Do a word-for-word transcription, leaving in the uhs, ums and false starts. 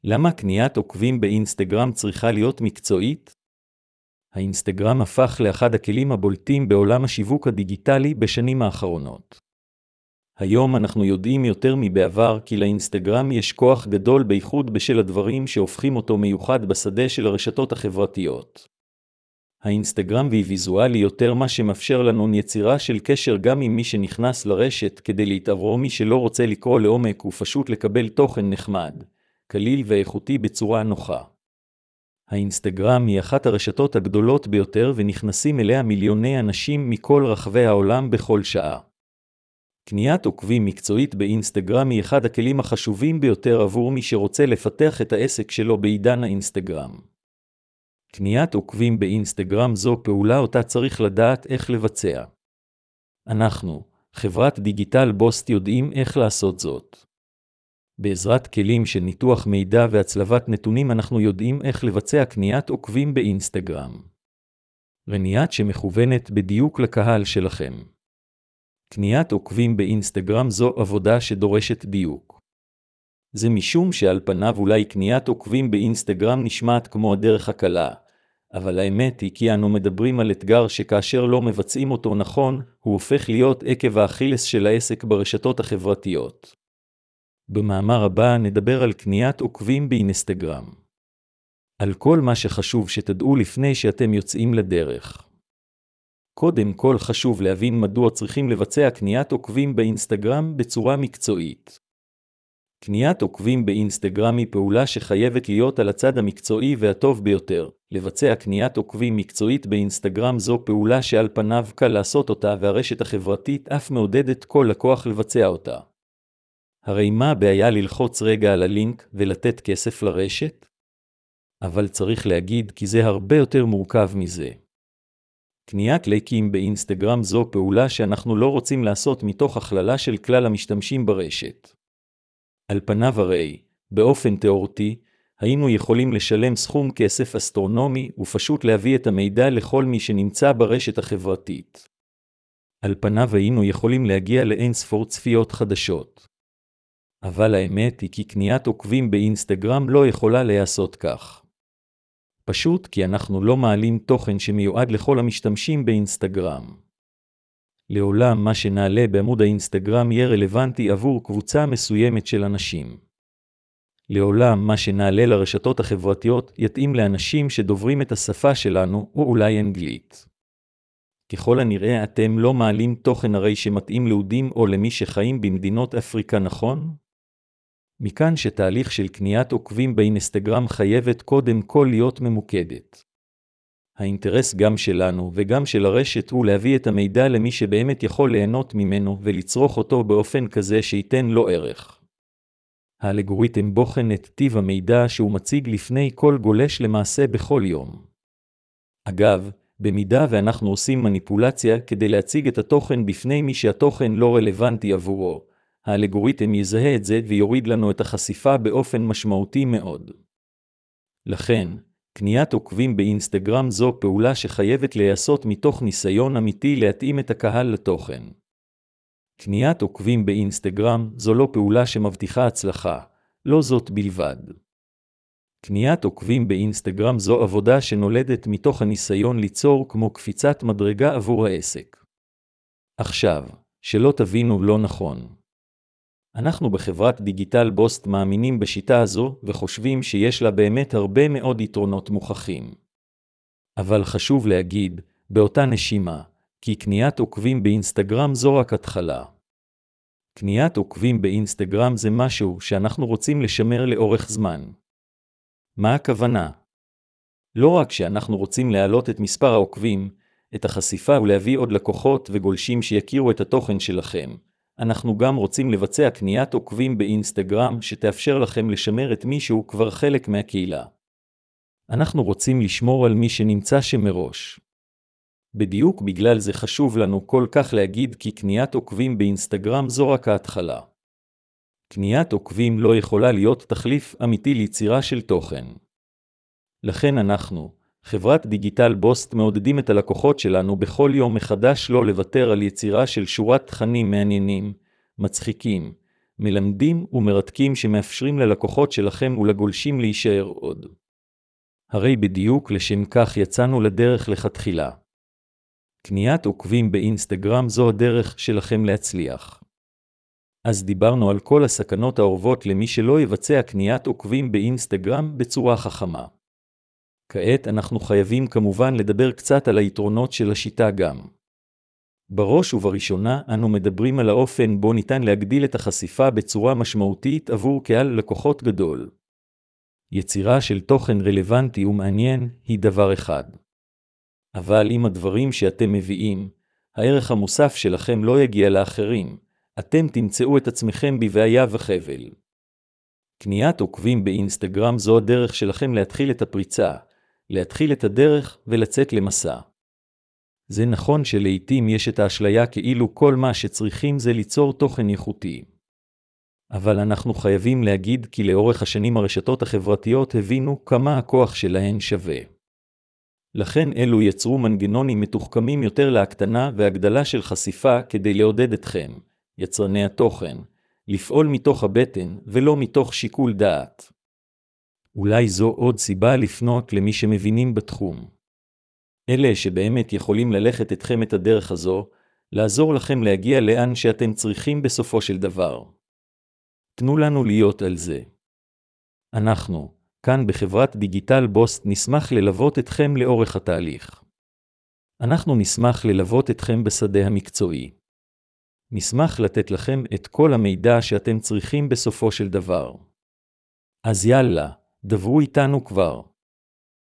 למה קניית עוקבים באינסטגרם צריכה להיות מקצועית? האינסטגרם הפך לאחד הכלים הבולטים בעולם השיווק הדיגיטלי בשנים האחרונות. היום אנחנו יודעים יותר מבעבר כי לאינסטגרם יש כוח גדול בייחוד בשל הדברים שהופכים אותו מיוחד בשדה של הרשתות החברתיות. האינסטגרם היא ויזואלי יותר מה שמאפשר לנו יצירה של קשר גם עם מי שנכנס לרשת כדי להתעברו מי שלא רוצה לקרוא לעומק ופשוט לקבל תוכן נחמד, קליל ואיכותי בצורה נוחה. האינסטגרם היא אחת הרשתות הגדולות ביותר ונכנסים אליה מיליוני אנשים מכל רחבי העולם בכל שעה. קניית עוקבים מקצועית באינסטגרם היא אחד הכלים החשובים ביותר עבור מי שרוצה לפתח את העסק שלו בעידן האינסטגרם. קניית עוקבים באינסטגרם זו פעולה אותה צריך לדעת איך לבצע. אנחנו, חברת דיגיטל בוסט, יודעים איך לעשות זאת. בעזרת כלים של ניתוח מידע והצלבת נתונים אנחנו יודעים איך לבצע קניית עוקבים באינסטגרם. קניית שמכוונת בדיוק לקהל שלכם. קניית עוקבים באינסטגרם זו עבודה שדורשת דיוק. זה משום שעל פניו אולי קניית עוקבים באינסטגרם נשמעת כמו הדרך הקלה, אבל האמת היא כי אנו מדברים על אתגר שכאשר לא מבצעים אותו נכון, הוא הופך להיות עקב האכילס של העסק ברשתות החברתיות. במאמר הבא נדבר על קניית עוקבים באינסטגרם. על כל מה שחשוב שתדעו לפני שאתם יוצאים לדרך. קודם כל חשוב להבין מדוע צריכים לבצע קניית עוקבים באינסטגרם בצורה מקצועית. קניית עוקבים באינסטגרם היא פעולה שחייבת להיות על הצד המקצועי והטוב ביותר. לבצע קניית עוקבים מקצועית באינסטגרם זו פעולה שעל פניו קל לעשות אותה והרשת החברתית אף מעודדת כל לקוח לבצע אותה. הרי מה הבעיה ללחוץ רגע על הלינק ולתת כסף לרשת? אבל צריך להגיד כי זה הרבה יותר מורכב מזה. קניית לייקים באינסטגרם זו פעולה שאנחנו לא רוצים לעשות מתוך הכללה של כלל המשתמשים ברשת. על פניו הרי, באופן תיאורטי, היינו יכולים לשלם סכום כסף אסטרונומי ופשוט להביא את המידע לכל מי שנמצא ברשת החברתית. על פניו היינו יכולים להגיע לאין ספור צפיות חדשות. אבל האמת היא כי קניית עוקבים באינסטגרם לא יכולה להיעשות כך. פשוט כי אנחנו לא מעלים תוכן שמיועד לכל המשתמשים באינסטגרם. לעולם מה שנעלה בעמוד האינסטגרם יהיה רלוונטי עבור קבוצה מסוימת של אנשים. לעולם מה שנעלה לרשתות החברתיות יתאים לאנשים שדוברים את השפה שלנו או אולי אנגלית. ככל הנראה אתם לא מעלים תוכן הרי שמתאים ליהודים או למי שחיים במדינות אפריקה, נכון? מכאן שתהליך של קניית עוקבים באינסטגרם חייבת קודם כל להיות ממוקדת. האינטרס גם שלנו וגם של הרשת הוא להביא את המידע למי שבאמת יכול ליהנות ממנו ולצרוך אותו באופן כזה שייתן לו ערך. האלגוריתם בוחן את טיב המידע שהוא מציג לפני כל גולש למעשה בכל יום. אגב, במידה ואנחנו עושים מניפולציה כדי להציג את התוכן בפני מי שהתוכן לא רלוונטי עבורו, האלגוריתם יזהה את זה ויוריד לנו את החשיפה באופן משמעותי מאוד. לכן, קניית עוקבים באינסטגרם זו פעולה שחייבת להיעשות מתוך ניסיון אמיתי להתאים את הקהל לתוכן. קניית עוקבים באינסטגרם זו לא פעולה שמבטיחה הצלחה, לא זאת בלבד. קניית עוקבים באינסטגרם זו עבודה שנולדת מתוך הניסיון ליצור כמו קפיצת מדרגה עבור העסק. עכשיו, שלא תבינו לא נכון. אנחנו בחברת דיגיטל בוסט מאמינים בשיטה הזו וחושבים שיש לה באמת הרבה מאוד יתרונות מוכחים. אבל חשוב להגיד, באותה נשימה, כי קניית עוקבים באינסטגרם זו רק התחלה. קניית עוקבים באינסטגרם זה משהו שאנחנו רוצים לשמר לאורך זמן. מה הכוונה? לא רק שאנחנו רוצים להעלות את מספר העוקבים, את החשיפה ולהביא עוד לקוחות וגולשים שיכירו את התוכן שלכם, אנחנו גם רוצים לבצע קניית עוקבים באינסטגרם שתאפשר לכם לשמר את מי שהוא כבר חלק מהקהילה. אנחנו רוצים לשמור על מי שנמצא שם מראש. בדיוק בגלל זה חשוב לנו כל כך להגיד כי קניית עוקבים באינסטגרם זו רק ההתחלה. קניית עוקבים לא יכולה להיות תחליף אמיתי ליצירה של תוכן. לכן אנחנו, חברת דיגיטל בוסט, מעודדים את הלקוחות שלנו בכל יום מחדש לא לוותר על יצירה של שורת תכנים מעניינים, מצחיקים, מלמדים ומרתקים שמאפשרים ללקוחות שלכם ולגולשים להישאר עוד. הרי בדיוק לשם כך יצאנו לדרך לכתחילה. קניית עוקבים באינסטגרם זו הדרך שלכם להצליח. אז דיברנו על כל הסכנות האורבות למי שלא יבצע קניית עוקבים באינסטגרם בצורה חכמה. כעת אנחנו חייבים כמובן לדבר קצת על היתרונות של השיטה גם. בראש ובראשונה אנו מדברים על האופן בו ניתן להגדיל את החשיפה בצורה משמעותית עבור קהל לקוחות גדול. יצירה של תוכן רלוונטי ומעניין היא דבר אחד. אבל אם הדברים שאתם מביאים, הערך המוסף שלכם לא יגיע לאחרים, אתם תמצאו את עצמכם בבעיה וחבל. קניית עוקבים באינסטגרם זו הדרך שלכם להתחיל את הפריצה, להתחיל את הדרך ולצאת למסע. זה נכון שלעיתים יש את האשליה כאילו כל מה שצריכים זה ליצור תוכן איכותי. אבל אנחנו חייבים להגיד כי לאורך השנים הרשתות החברתיות הבינו כמה הכוח שלהן שווה. לכן אלו יצרו מנגנונים מתוחכמים יותר להקטנה והגדלה של חשיפה כדי לעודד אתכם, יצרני התוכן, לפעול מתוך הבטן ולא מתוך שיקול דעת. אולי זו עוד סיבה לפנות למי שמבינים בתחום. אלה שבאמת יכולים ללכת אתכם את הדרך הזו, לעזור לכם להגיע לאן שאתם צריכים בסופו של דבר. תנו לנו להיות על זה. אנחנו, כאן בחברת דיגיטל בוסט, נשמח ללוות אתכם לאורך התהליך. אנחנו נשמח ללוות אתכם בשדה המקצועי. נשמח לתת לכם את כל המידע שאתם צריכים בסופו של דבר. אז יאללה, דברו איתנו כבר.